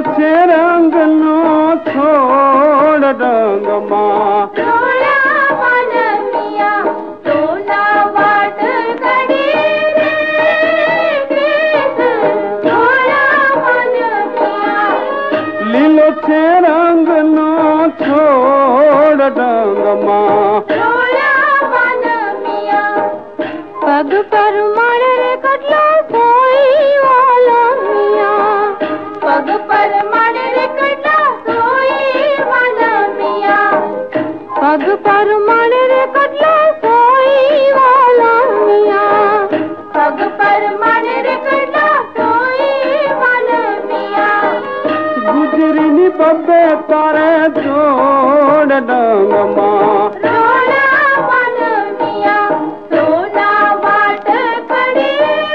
से रंग नो छोड़ रंग माँ रोड़ा मन मिया सोना वाट कड़ी रे रोड़ा मन मिया लीलो से रंग नो छोड़ रंग माँ रोड़ा मन मिया पग पर मारे कटला सोई वाला मिया पग पर मारे कटला सोई वाला मिया पग पर मारे कटला सोई वाला मिया पग पर मारे कटला सोई वाला मिया गुजरिनी बब्बे तारे जोड़ रंग माँ रोड़ा मन मिया सोना वाट कड़ी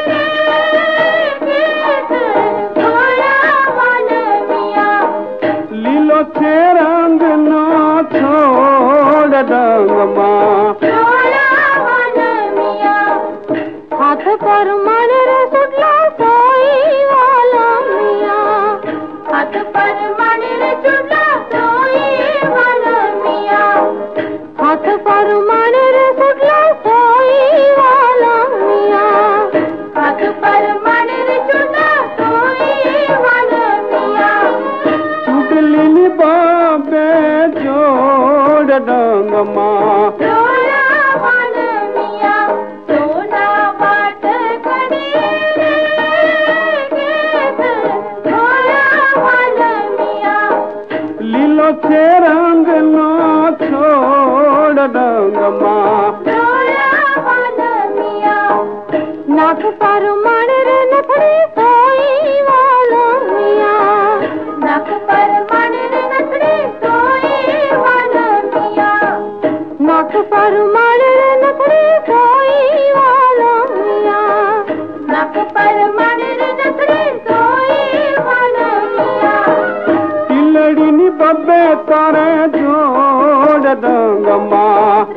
रोड़ा मन मिया लीलो से रंग नो छोड़ रंग माँ रोड़ा मन मिया हाथ पर मारे सुटला सोई वाला मिया हाथ पर मारे सुटला सोई वाला मिया हाथ पर मारे सुटला सोई वाला मिया हाथ पर मारे सुटला सोई वाला मिया चुटलिनी बाबे जोड़ रंग माँ रोड़ा मन मिया सोना वाट कड़ी रोड़ा मन मिया लीलो से रंग नो छोड़ रंग माँ रोड़ा मन मिया नाक पर मारे नथड़ी सोई वाला मिया नाक पर मारे नथड़ी सोई वाला मिया नाक पर मारे नथड़ी सोई वाला मिया नाक पर मारे नथड़ी सोई वाला मिया तिलड़िनी बब्बे तारे जोड़ रंग माँ